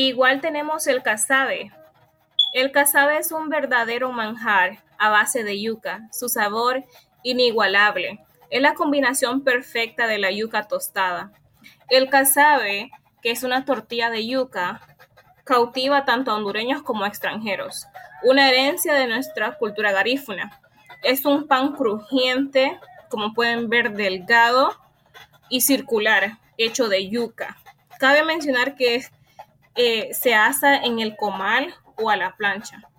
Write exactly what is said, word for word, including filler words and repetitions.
Igual tenemos el casabe. El casabe es un verdadero manjar a base de yuca, su sabor inigualable. Es la combinación perfecta de la yuca tostada. El casabe, que es una tortilla de yuca, cautiva tanto a hondureños como a extranjeros, una herencia de nuestra cultura garífuna. Es un pan crujiente, como pueden ver, delgado y circular, hecho de yuca. Cabe mencionar que es, eh, se asa en el comal o a la plancha.